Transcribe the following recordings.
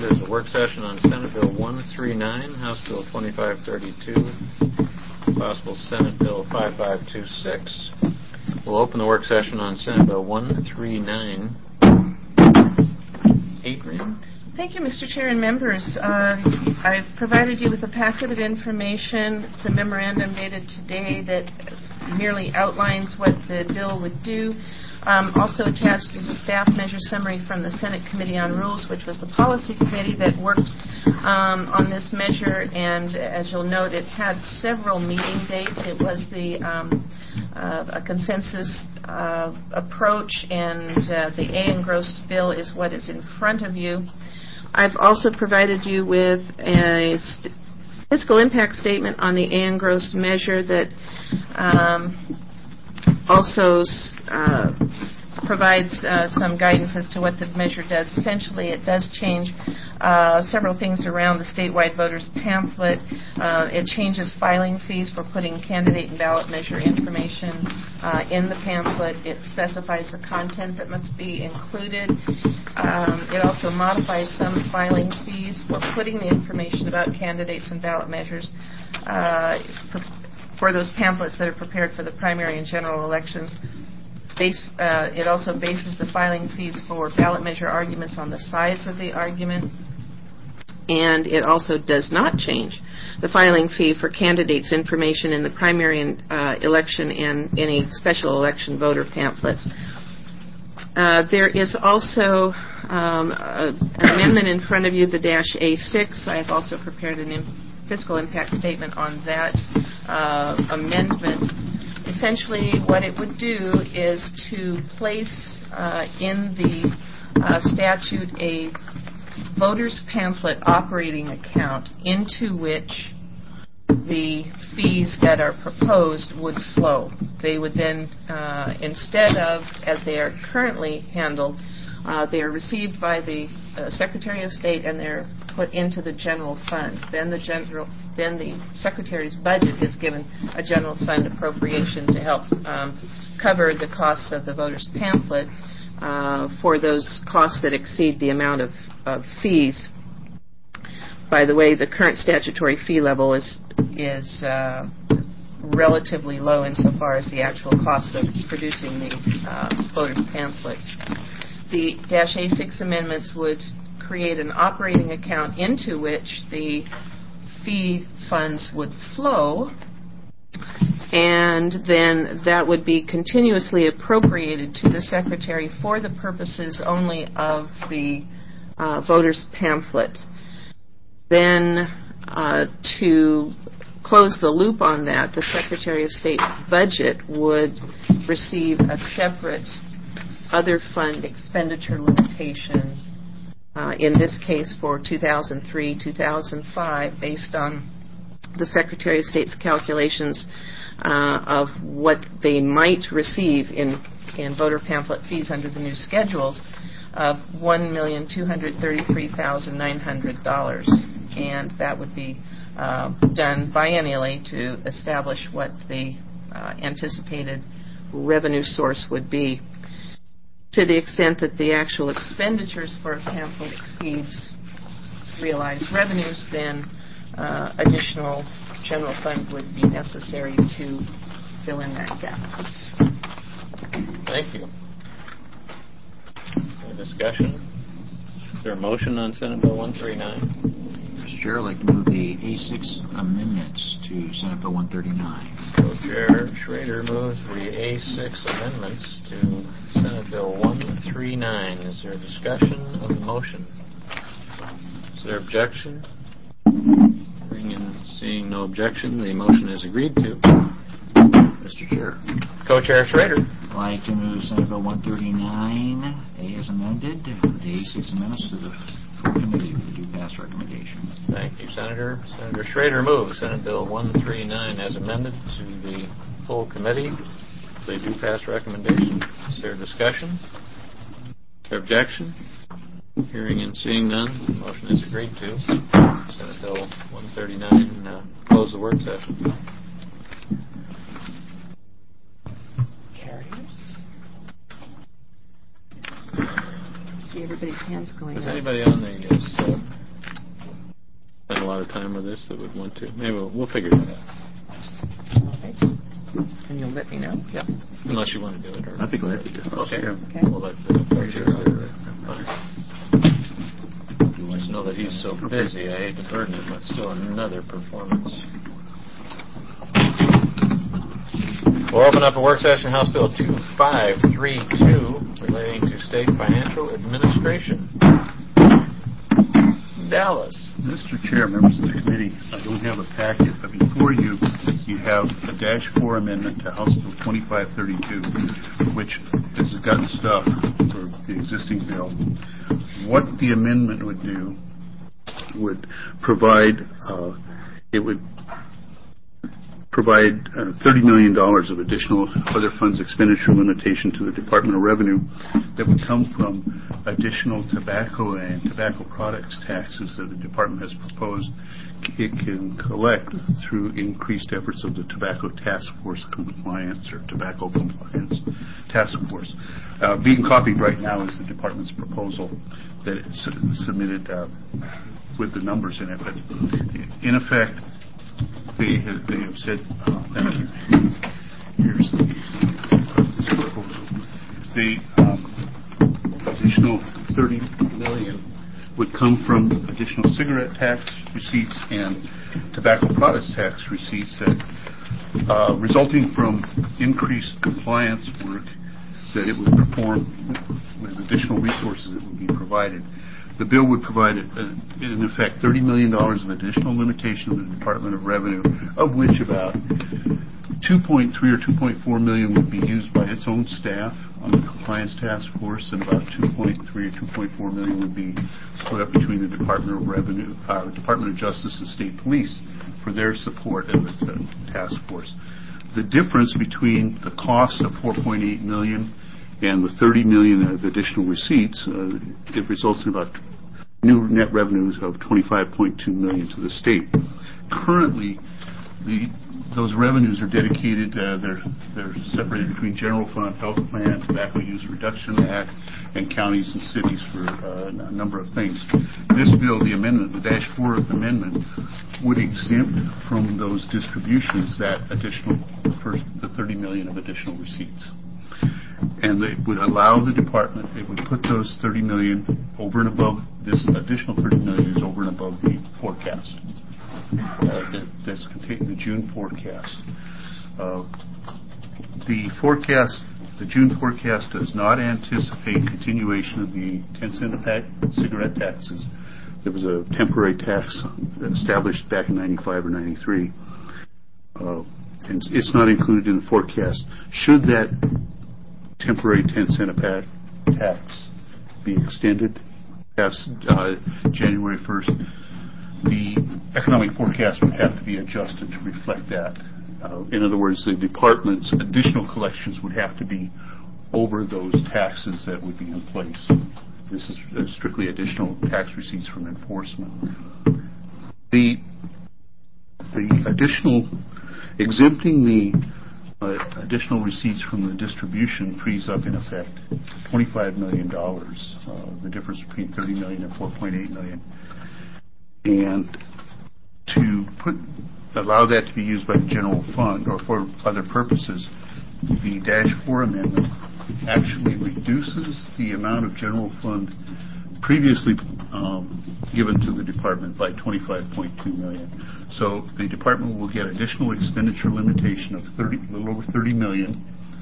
is a work session on Senate Bill 139, House Bill 2532, possible Senate Bill 5526. We'll open the work session on Senate Bill 139. Adrian? Thank you, Mr. Chair and members. I've provided you with a packet of information. It's a memorandum dated today that merely outlines what the bill would do. Also attached is a staff measure summary from the Senate Committee on Rules, which was the policy committee that worked on this measure. And as you'll note, it had several meeting dates. It was a consensus approach, and the A engrossed bill is what is in front of you. I've also provided you with a fiscal impact statement on the A engrossed measure that also provides some guidance as to what the measure does. Essentially, it does change several things around the statewide voters pamphlet. It changes filing fees for putting candidate and ballot measure information in the pamphlet. It specifies the content that must be included. It also modifies some filing fees for putting the information about candidates and ballot measures for those pamphlets that are prepared for the primary and general elections. It also bases the filing fees for ballot measure arguments on the size of the argument. And it also does not change the filing fee for candidates' information in the primary election and any special election voter pamphlets. There is also an amendment in front of you, the -A6. I have also prepared a fiscal impact statement on that amendment. Essentially, what it would do is to place in the statute a voter's pamphlet operating account into which the fees that are proposed would flow. They would then, instead of, as they are currently handled, they are received by the Secretary of State and they're put into the general fund. Then the Secretary's budget is given a general fund appropriation to help cover the costs of the voter's pamphlet for those costs that exceed the amount of fees. By the way, the current statutory fee level is relatively low insofar as the actual cost of producing the voter's pamphlet. The -A6 amendments would create an operating account into which the fee funds would flow, and then that would be continuously appropriated to the Secretary for the purposes only of the voter's pamphlet. Then to close the loop on that, the Secretary of State's budget would receive a separate other fund expenditure limitation, in this case for 2003-2005, based on the Secretary of State's calculations of what they might receive in voter pamphlet fees under the new schedules of $1,233,900, and that would be done biennially to establish what the anticipated revenue source would be. To the extent that the actual expenditures for a pamphlet exceeds realized revenues, then additional general fund would be necessary to fill in that gap. Thank you. Any discussion? Is there a motion on Senate Bill 139? Mr. Chair, I'd like to move the A6 amendments to Senate Bill 139. Co-Chair Schrader moves the A6 amendments to Senate Bill 139. Is there a discussion of the motion? Is there objection? Hearing and seeing no objection, the motion is agreed to. Mr. Chair. Co-Chair Schrader. I'd like to move Senate Bill 139A as amended, the A6 amendments to the full committee with the due pass recommendation. Thank you, Senator. Senator Schrader moves Senate Bill 139 as amended to the full committee with the due pass recommendation. Is there discussion? Is there objection? Hearing and seeing none, the motion is agreed to. Senate Bill 139 close the work session. See everybody. everybody's hands going Does up. anybody on the sub spend a lot of time with this that would want to? Maybe we'll figure that out. Okay. And you'll let me know? Yep. Unless you want to do it. Or I'd be glad to do it. Okay. Okay. We'll let the clerk do it. Just know that he's so busy. I hate to burden him with still another performance. We'll open up a work session, House Bill 2532, relating to state financial administration. Dallas. Mr. Chair, members of the committee, I don't have a packet, but before you, you have a -4 amendment to House Bill 2532, which is the gut stuff for the existing bill. What the amendment would do would provide, $30 million of additional other funds expenditure limitation to the Department of Revenue that would come from additional tobacco and tobacco products taxes that the department has proposed it can collect through increased efforts of the Tobacco Task Force Compliance or Tobacco Compliance Task Force. Being copied right now is the department's proposal that it's submitted with the numbers in it. But in effect, they have said, thank you. Here's this proposal. The additional $30 million would come from additional cigarette tax receipts and tobacco products tax receipts that resulting from increased compliance work that it would perform with additional resources that would be provided. The bill would provide, in effect, $30 million of additional limitation to the Department of Revenue, of which about 2.3 or 2.4 million would be used by its own staff on the Compliance Task Force, and about 2.3 or 2.4 million would be split up between the Department of Revenue, Department of Justice, and State Police for their support of the task force. The difference between the cost of 4.8 million and the 30 million of additional receipts, it results in about new net revenues of 25.2 million to the state. Currently, those revenues are dedicated, they're separated between general fund, health plan, tobacco use reduction act, and counties and cities for a number of things. This bill, the amendment, the -4 amendment, would exempt from those distributions that additional, the 30 million of additional receipts. And it would allow the department, it would put those 30 million over and above, this additional 30 million is over and above the forecast. That's contained the June forecast. The June forecast does not anticipate continuation of the 10-cent a pack cigarette taxes. There was a temporary tax established back in 95 or 93. And it's not included in the forecast. Should that temporary 10-cent a pack tax be extended past January 1st, the economic forecast would have to be adjusted to reflect that. In other words, the department's additional collections would have to be over those taxes that would be in place. This is strictly additional tax receipts from enforcement. The additional, exempting the additional receipts from the distribution frees up, in effect, $25 million, the difference between 30 million and 4.8 million. And to allow that to be used by the general fund or for other purposes, the -4 amendment actually reduces the amount of general fund previously given to the department by 25.2 million. So the department will get additional expenditure limitation of a little over 30 million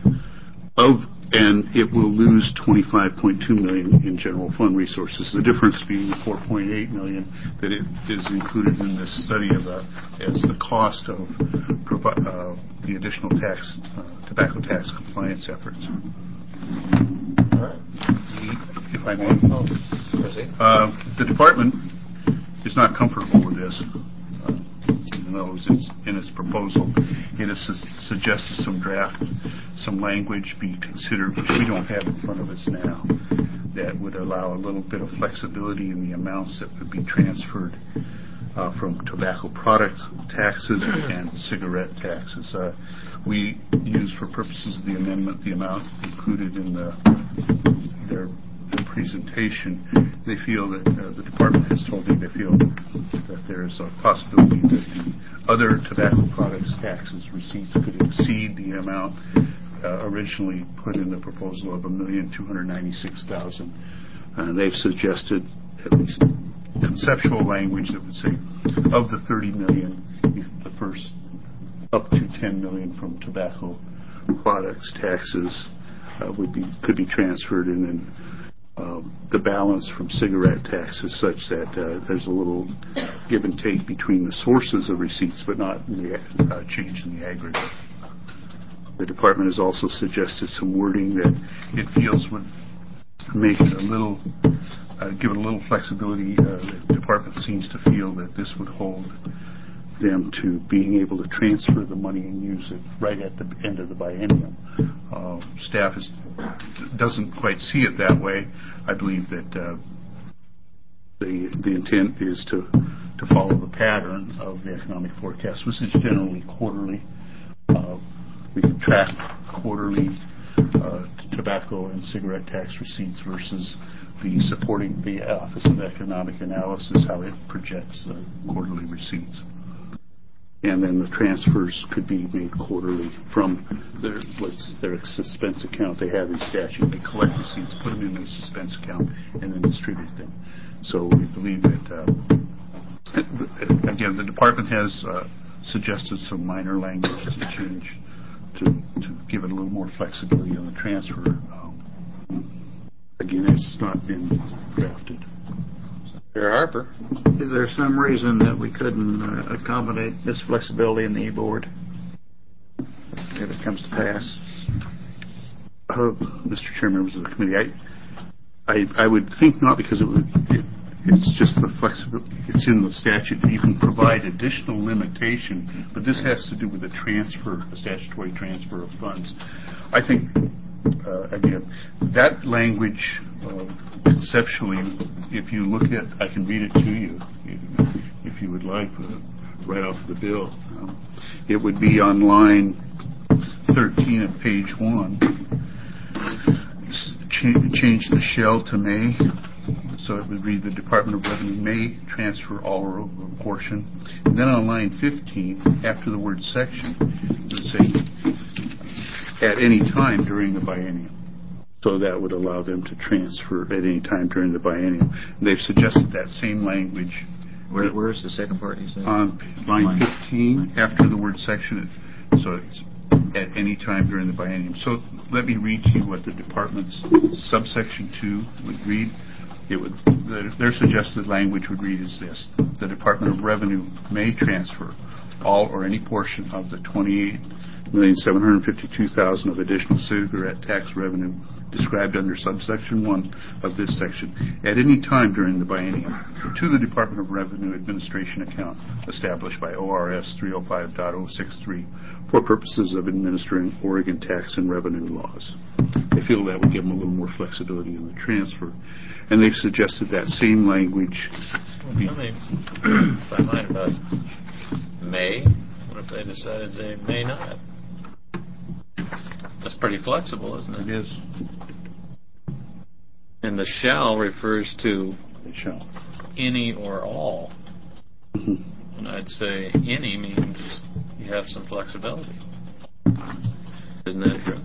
and it will lose 25.2 million in general fund resources. The difference being the 4.8 million that it is included in this study as the cost of the additional tobacco tax compliance efforts. All right. If I may. The department is not comfortable with this. Even though it's in its proposal, it has suggested some language be considered, which we don't have in front of us now, that would allow a little bit of flexibility in the amounts that would be transferred from tobacco product taxes and cigarette taxes. We use, for purposes of the amendment, the amount included in their presentation, they feel that the department has told me they feel that there is a possibility that the other tobacco products taxes receipts could exceed the amount originally put in the proposal of $1,296,000. They've suggested at least conceptual language that would say of the $30 million, the first up to $10 million from tobacco products taxes could be transferred, and then the balance from cigarette taxes, such that there's a little give and take between the sources of receipts, but not the change in the aggregate. The department has also suggested some wording that it feels would make it give it a little flexibility. The department seems to feel that this would hold them to being able to transfer the money and use it right at the end of the biennium. Staff doesn't quite see it that way. I believe that the intent is to follow the pattern of the economic forecast, which is generally quarterly. We can track quarterly tobacco and cigarette tax receipts versus the Office of Economic Analysis, how it projects the quarterly receipts. And then the transfers could be made quarterly from their suspense account they have in statute. They collect receipts, put them in their suspense account, and then distribute them. So we believe that, again, the department has suggested some minor language to change to give it a little more flexibility on the transfer. Again, it's not been drafted. Senator Harper. Is there some reason that we couldn't accommodate this flexibility in the e-board if it comes to pass? Mr. Chair, members of the committee, I would think not, because it's just the flexibility. It's in the statute that you can provide additional limitation, but this has to do with a statutory transfer of funds. I think, again, that language conceptually, if you look at, I can read it to you if you would like, right off the bill. It would be on line 13 of page 1. Change the shall to may. So it would read, the Department of Revenue may transfer all or a portion. And then on line 15, after the word section, it would say at any time during the biennium. So that would allow them to transfer at any time during the biennium. And they've suggested that same language. Where's the second part you said? On line 15, after the word section. So it's at any time during the biennium. So let me read to you what the department's subsection 2 would read. Their suggested language would read as this: the Department of Revenue may transfer all or any portion of the $28,752,000 of additional cigarette tax revenue described under subsection 1 of this section at any time during the biennium to the Department of Revenue Administration account established by ORS 305.063 for purposes of administering Oregon tax and revenue laws. They feel that would give them a little more flexibility in the transfer. And they've suggested that same language. If I mind about may, what if they decided they may not? That's pretty flexible, isn't it? It is. And the shall refers to Shall. any or all. Mm-hmm. And I'd say any means you have some flexibility. Isn't that true?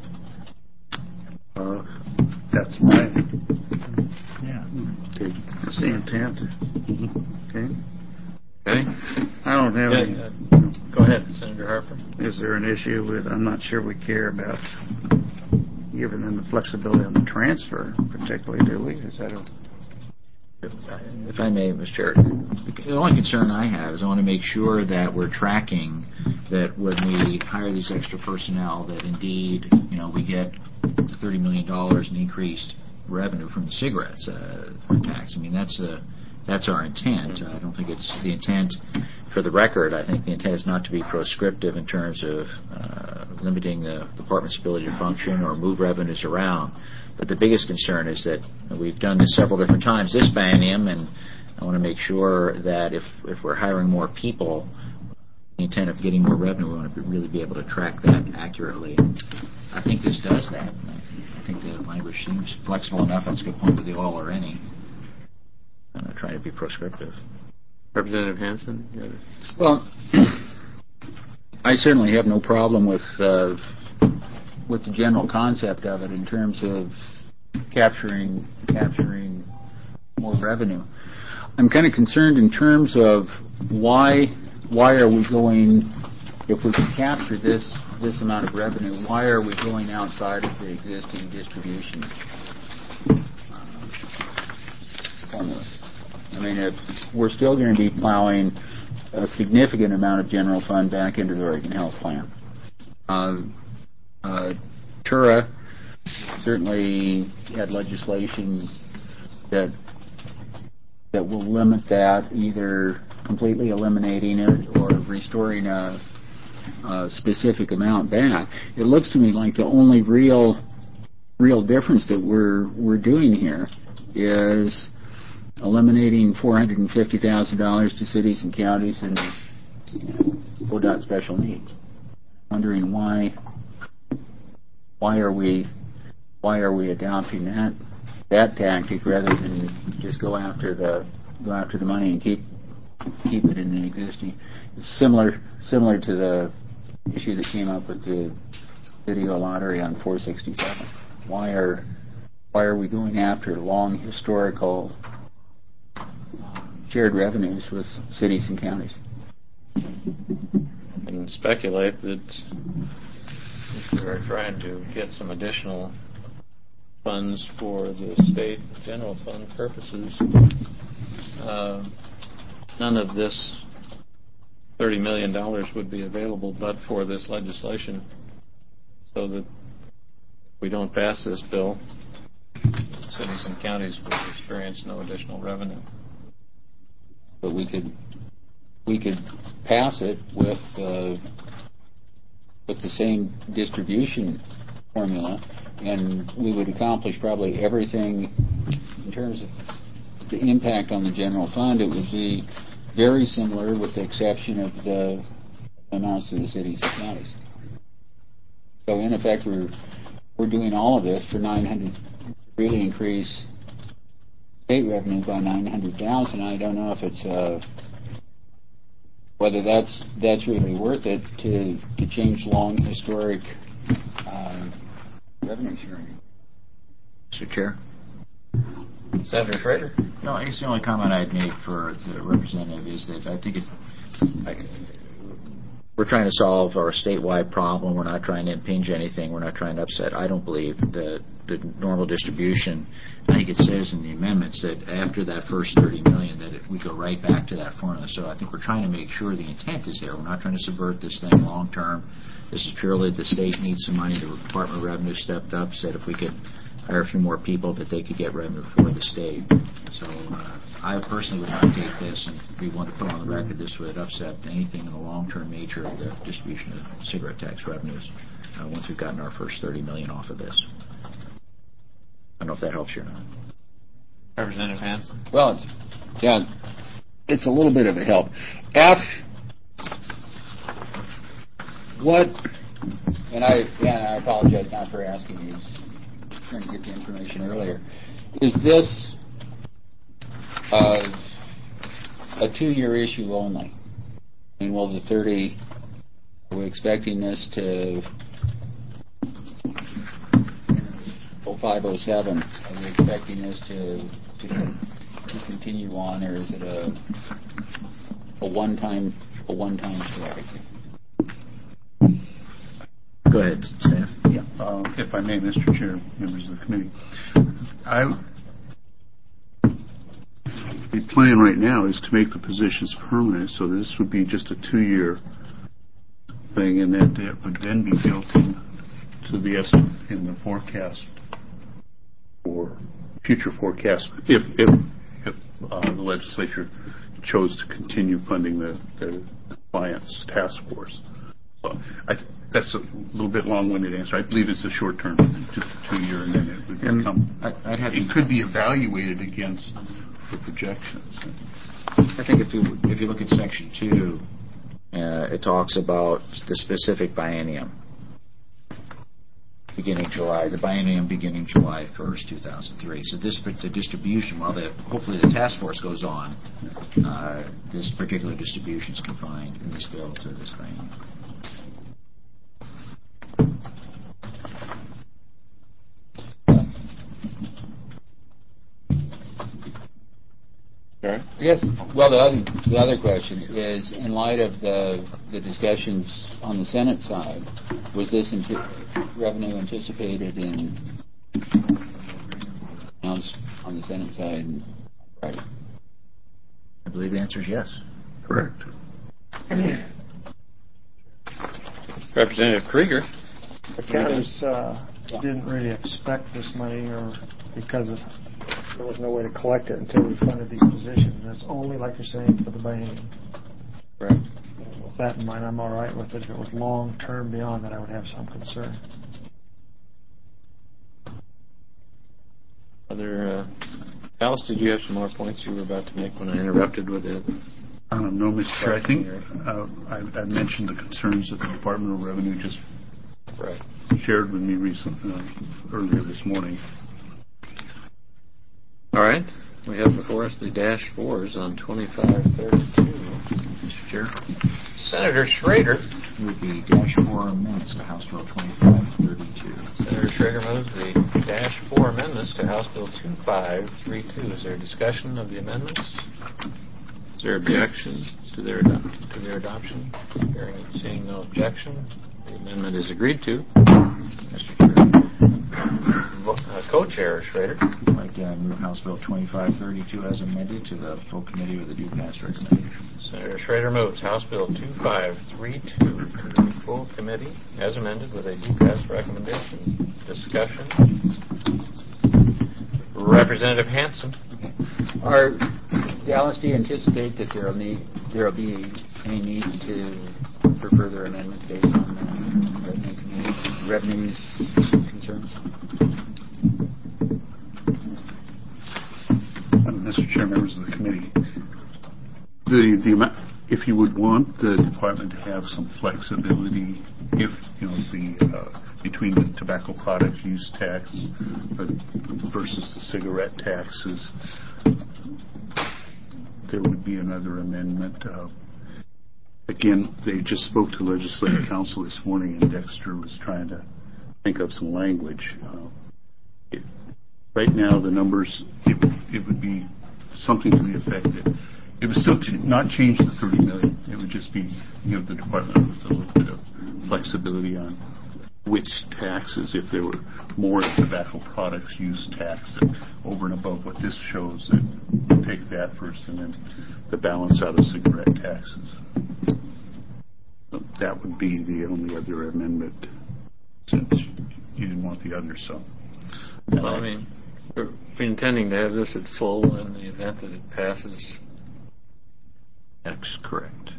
That's my... Yeah. Okay. That's the intent. Mm-hmm. Okay. Okay. I don't have any. Go ahead, Senator Harper. Is there an issue with, I'm not sure we care about giving them the flexibility on the transfer, particularly, do we? Is that If I may, Mr. Chair, the only concern I have is I want to make sure that we're tracking that when we hire these extra personnel, that indeed, we get $30 million in increased revenue from the cigarettes tax. I mean, that's our intent. I don't think it's the intent. For the record, I think the intent is not to be proscriptive in terms of limiting the department's ability to function or move revenues around. But the biggest concern is that we've done this several different times this biennium, and I want to make sure that if we're hiring more people, the intent of getting more revenue, we want to really be able to track that accurately. I think this does that. think the language seems flexible enough. That's a good point with the all or any. I'm not trying to be prescriptive. Representative Hansen? Well, I certainly have no problem with the general concept of it in terms of capturing more revenue. I'm kind of concerned in terms of why are we going, if we can capture this amount of revenue, why are we going outside of the existing distribution formula? I mean, if we're still going to be plowing a significant amount of general fund back into the Oregon Health Plan. TURA certainly had legislation that will limit that, either completely eliminating it or restoring a specific amount back. It looks to me like the only real difference that we're doing here is eliminating $450,000 to cities and counties and ODOT special needs. Wondering why are we adopting that tactic rather than just go after the money and keep it in the existing. It's similar to the issue that came up with the video lottery on 467. Why are we going after long historical shared revenues with cities and counties? I can speculate that if we are trying to get some additional funds for the state general fund purposes, none of this $30 million would be available but for this legislation, so that if we don't pass this bill, cities and counties will experience no additional revenue. But we could pass it with the same distribution formula, and we would accomplish probably everything in terms of the impact on the general fund. It would be very similar, with the exception of the amounts to the cities and counties. So in effect, we're doing all of this for $900, really increase state revenue by $900,000. I don't know if it's whether that's really worth it to change long historic revenue sharing. Mr. Chair. Senator Schrader? No, I guess the only comment I'd make for the representative is that I think we're trying to solve our statewide problem. We're not trying to impinge anything. We're not trying to upset. I don't believe the normal distribution. I think it says in the amendments that after that first $30 million that we go right back to that formula. So I think we're trying to make sure the intent is there. We're not trying to subvert this thing long term. This is purely the state needs some money. The Department of Revenue stepped up, said if we could hire a few more people that they could get revenue for the state. So I personally would not take this, and we want to put on the record this would upset anything in the long-term nature of the distribution of cigarette tax revenues once we've gotten our first $30 million off of this. I don't know if that helps you or not. Representative Hansen? Well, yeah, it's a little bit of a help. And I apologize not for asking you, trying to get the information earlier. Is this a 2-year issue only? I mean, will the 30, are we expecting this to 0507, are we expecting this to continue on, or is it a one-time strategy? Go ahead, Stan. Yeah, if I may, Mr. Chair, members of the committee. The plan right now is to make the positions permanent, so this would be just a 2-year thing, and that it would then be built into the estimate in the forecast for future forecasts if the legislature chose to continue funding the compliance task force. So that's a little bit long-winded answer. I believe it's a short term, just a 2-year, and then it would become. It could be evaluated against the projections. I think if you look at Section 2, it talks about the specific biennium. beginning July, the biennium beginning July 1st, 2003. So the distribution, while hopefully the task force goes on, this particular distribution is confined in this bill to this biennium. I guess, well, the other question is, in light of the discussions on the Senate side, was this revenue anticipated in announced on the Senate side? Right. I believe the answer is yes. Correct. Representative Krieger. The counties didn't really expect this money, or because there was no way to collect it until we funded these positions. And it's only, like you're saying, for the biennium. Right. With that in mind, I'm all right with it. If it was long term beyond that, I would have some concern. Alice, did you have some more points you were about to make when I interrupted with it? No, Mr. Chair. I think I mentioned the concerns that the Department of Revenue just shared with me earlier this morning. All right. We have before us the dash fours on 2532. Mr. Chair. Senator Schrader. Would be dash 4 amendments to House Bill 2532. Senator Schrader moves the dash 4 amendments to House Bill 2532. Is there a discussion of the amendments? Is there objection to their adoption? Seeing no objection, the amendment is agreed to. Mr. Chair. Co-Chair Schrader. I'd like to move House Bill 2532 as amended to the full committee with a due pass recommendation. Senator Schrader moves House Bill 2532 to the full committee as amended with a due pass recommendation. Discussion. Representative Hanson. Dallas, do you anticipate that there will be any need for further amendments based on the revenue concerns? Mr. Chair, members of the committee, if you would want the department to have some flexibility, if between the tobacco product use tax versus the cigarette taxes, there would be another amendment. Again, they just spoke to Legislative Council this morning, and Dexter was trying to think of some language. Right now, the numbers, it would be something to the effect that it would still not change the $30 million. It would just be give the department with a little bit of flexibility on which taxes, if there were more tobacco products use tax that over and above what this shows, that take that first and then the balance out of cigarette taxes. So that would be the only other amendment, since you didn't want the other. So, well, I mean, we're intending to have this at full in the event that it passes. That's correct.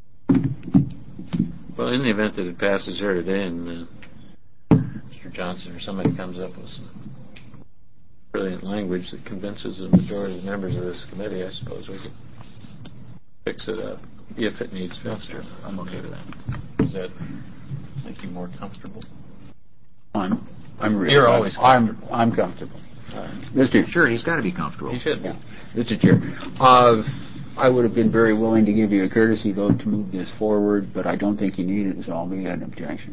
Well, in the event that it passes here today and Mr. Johnson or somebody comes up with some brilliant language that convinces the majority of the members of this committee, I suppose we could fix it up if it needs fixing. I'm okay with that. Does that make you more comfortable? I'm really. You're always comfortable. I'm comfortable. Mr. Sure, he's got to be comfortable. He should be. Yeah. Mr. Chair, I would have been very willing to give you a courtesy vote to move this forward, but I don't think you need it, so I'll be an objection.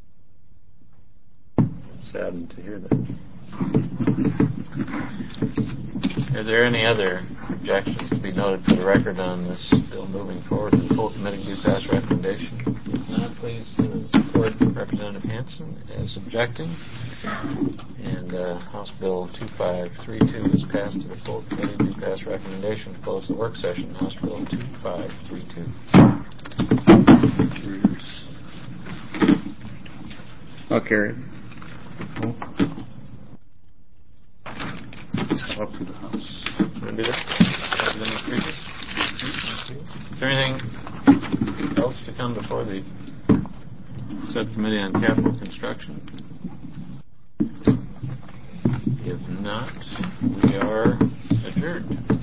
Saddened to hear that. Are there any other objections to be noted for the record on this bill moving forward to the full committee due pass recommendation? If not, please support Representative Hanson as objecting. And House Bill 2532 is passed to the full committee due pass recommendation to close the work session. House Bill 2532. I'll carry it. Up to the House. Want to do that? Is there anything else to come before the subcommittee on capital construction? If not, we are adjourned.